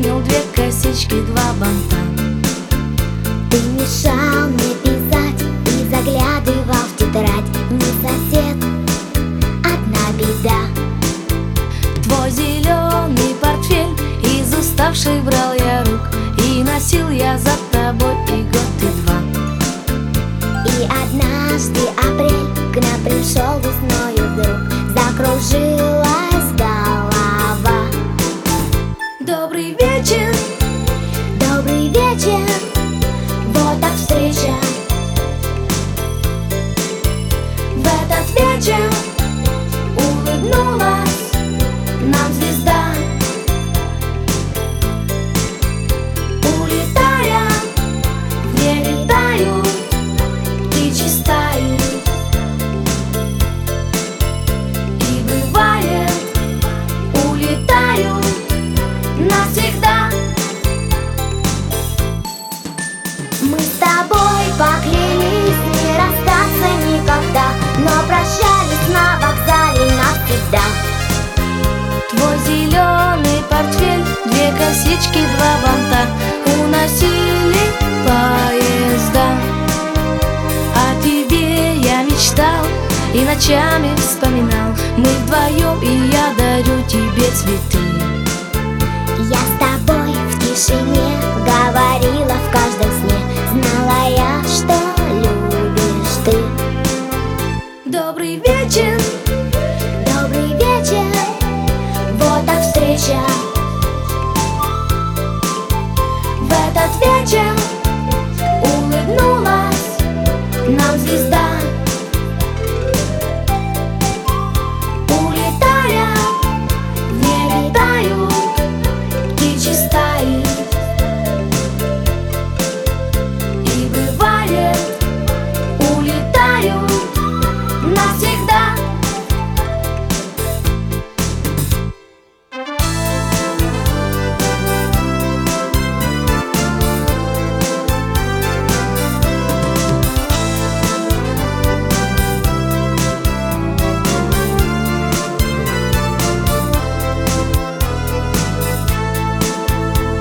вспомнил две косички, два банта. Ты мешал мне писать и заглядывал в тетрадь. Не сосед, одна беда. Твой зеленый портфель из уставших брал я рук, и носил я за тобой и год, и два. И однажды апрель к нам пришел весною вдруг. Закружилась голова. Добрый вечер, Добрый вечер, вот так встреча. в этот вечер улыбнулась нам звезда. Улетая, в небе тают птичьи стаи. И бывает, улетаю навсегда. Мы с тобой поклялись не расстаться никогда, но прощались на вокзале навсегда. Твой зеленый портфель, две косички, два банта уносили поезда. О тебе я мечтал и ночами вспоминал. Мы вдвоем, и я дарю тебе цветы. Я с тобой в тишине говорила в каждом сне. Знала я, что любишь ты. Добрый вечер, Добрый вечер, вот так встреча. в этот вечер улыбнулась нам звезда. Улетая, в небе тают птичьи стаи. И бывает, улетаю навсегда.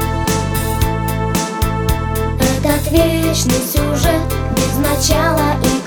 Этот вечный сюжет без начала и